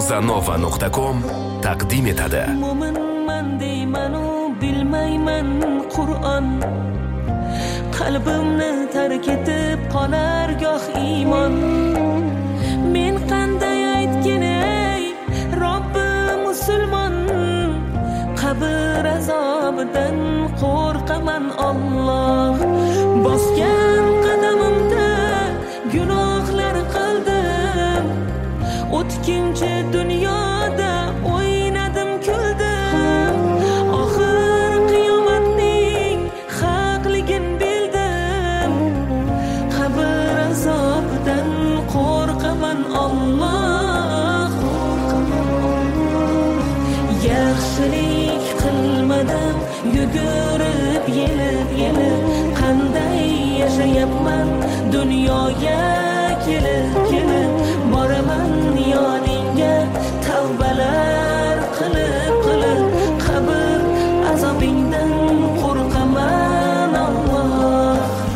Muzanova.com taqdim etadi. Mo'minman deymanu bilmayman Qur'on, qalbimni tark etib qolar goh iymon. Men qanday aytginay Robbim musulmon, qabr azobidan qo'rqaman Alloh. Bosgan qadamimda gunohlar qildim, o'tkinchi dunyoda o'ynadim kuldim. Oxir qiyomatning haqligin bildim, qabr azobidan qo'rqaman Alloh. Yaxshilik qilmadim, yugurib yelib qanday yashayapman dunyoga kelib boraman yoningga tavbalar qilib qabr azobingdan qo'rqaman Alloh.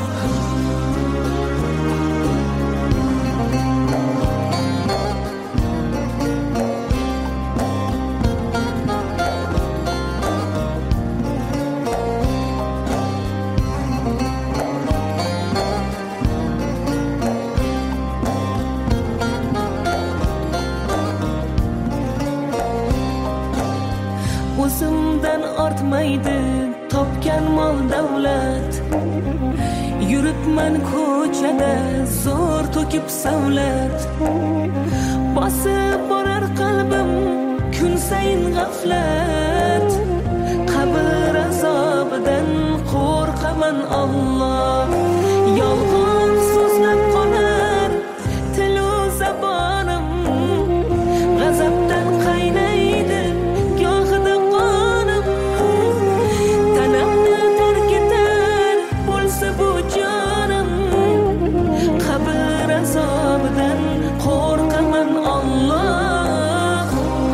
O'zimdan ortmaydi topgan mol davlat, yuribman ko'chada zo'r to'kib savlat. Bosib borar qalbim kun sayin g'aflat, qabr azobidan qo'rqaman Alloh. Yolg'on so'zlab qolar tilu zabonim, g'azabdan qaynaydi gohida qonim. Tanamni tark etar bo'lsa bu jonim, qabr azobidan qo'rqaman Alloh.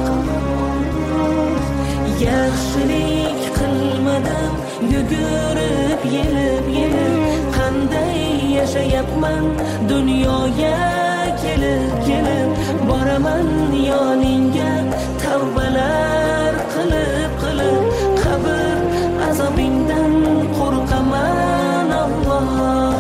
Yaxshilik qilmadim, yugurib yelib qanday yashayapman dunyoga kelib boraman yoningga tavbalar qilib qabr azobingdan qo'rqaman Alloh.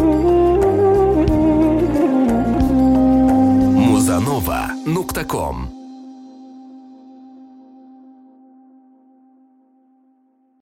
Muzanova.com